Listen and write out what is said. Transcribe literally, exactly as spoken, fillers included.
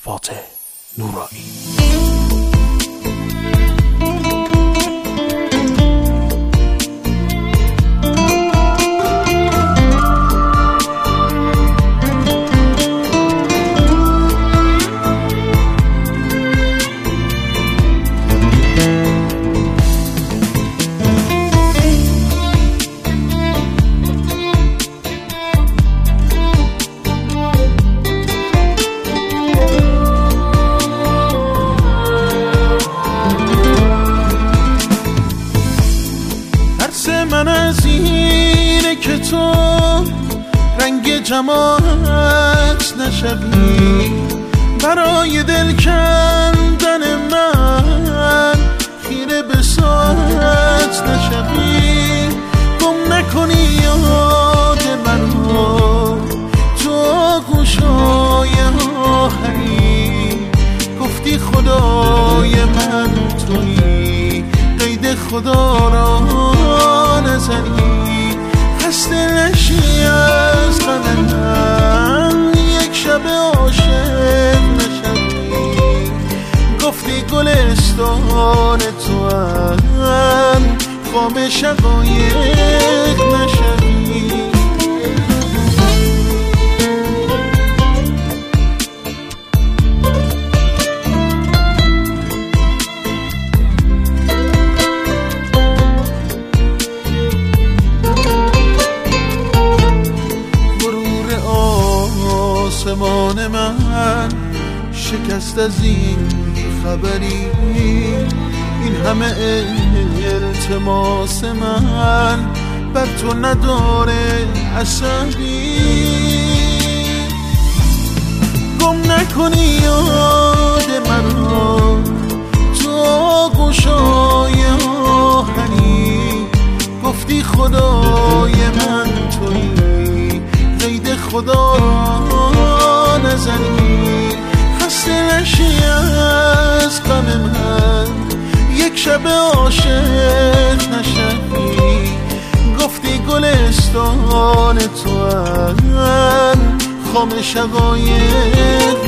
فاتح نورانی. من از اینه که تو رنگ جمالت نشوی، برای دل کندن من خیره به ساعت نشوی، گم نکنی یاد من رو تو گوشای آهنی، گفتی خدای من تویی، قید خدا را نزنی، خسته نشی از غم من، یک شب عاشق نشوی، گفتی گلستان تو هم خام شقایق نشوی. آسمان من شکست از این خبری، این همه التماس من بر تو نداره اثری، گم نکنی یاد من را تو گوشای آهنی، گفتی خدای من تویی، قید خدا را نزنی، خسته نشی از غم من، یک شب عاشق نشوی، گفتی گلستان تو هم خام شقایق